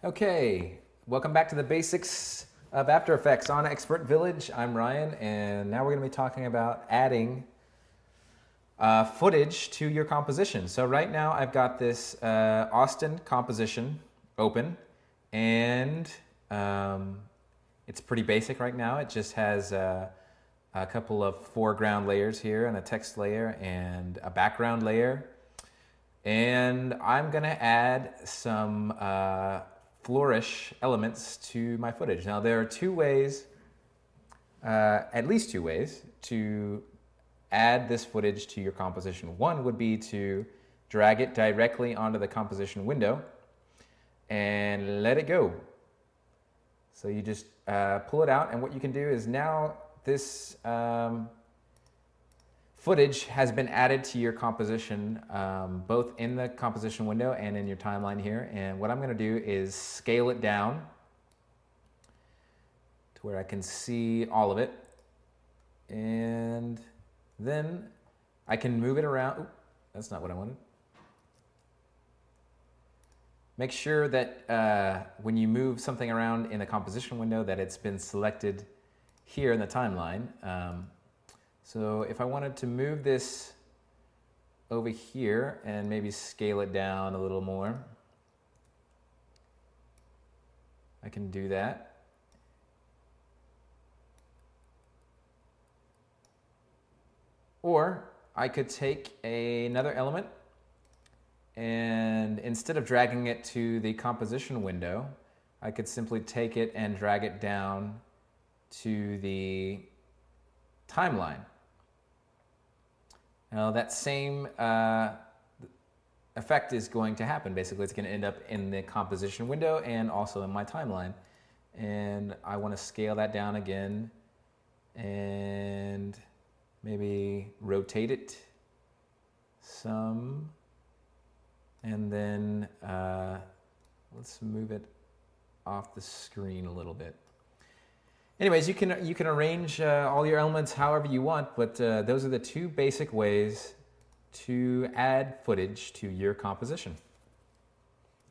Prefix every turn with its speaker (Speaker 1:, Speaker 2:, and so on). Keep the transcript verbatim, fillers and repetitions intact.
Speaker 1: Okay, welcome back to the basics of After Effects on Expert Village. I'm Ryan, and now we're going to be talking about adding uh, footage to your composition. So right now I've got this uh, Austin composition open, and um, it's pretty basic right now. It just has uh, a couple of foreground layers here and a text layer and a background layer. And I'm going to add some uh, flourish elements to my footage. Now there are two ways, uh, at least two ways, to add this footage to your composition. One would be to drag it directly onto the composition window and let it go. So you just uh, pull it out, and what you can do is now this um, footage has been added to your composition, um, both in the composition window and in your timeline here. And what I'm going to do is scale it down to where I can see all of it. And then I can move it around. Ooh, that's not what I wanted. Make sure that uh, when you move something around in the composition window that it's been selected here in the timeline. Um, So if I wanted to move this over here and maybe scale it down a little more, I can do that. Or I could take a, another element, and instead of dragging it to the composition window, I could simply take it and drag it down to the timeline. Now that same uh, effect is going to happen. Basically, it's going to end up in the composition window and also in my timeline. And I want to scale that down again and maybe rotate it some. And then uh, let's move it off the screen a little bit. Anyways, you can you can arrange uh, all your elements however you want, but uh, those are the two basic ways to add footage to your composition.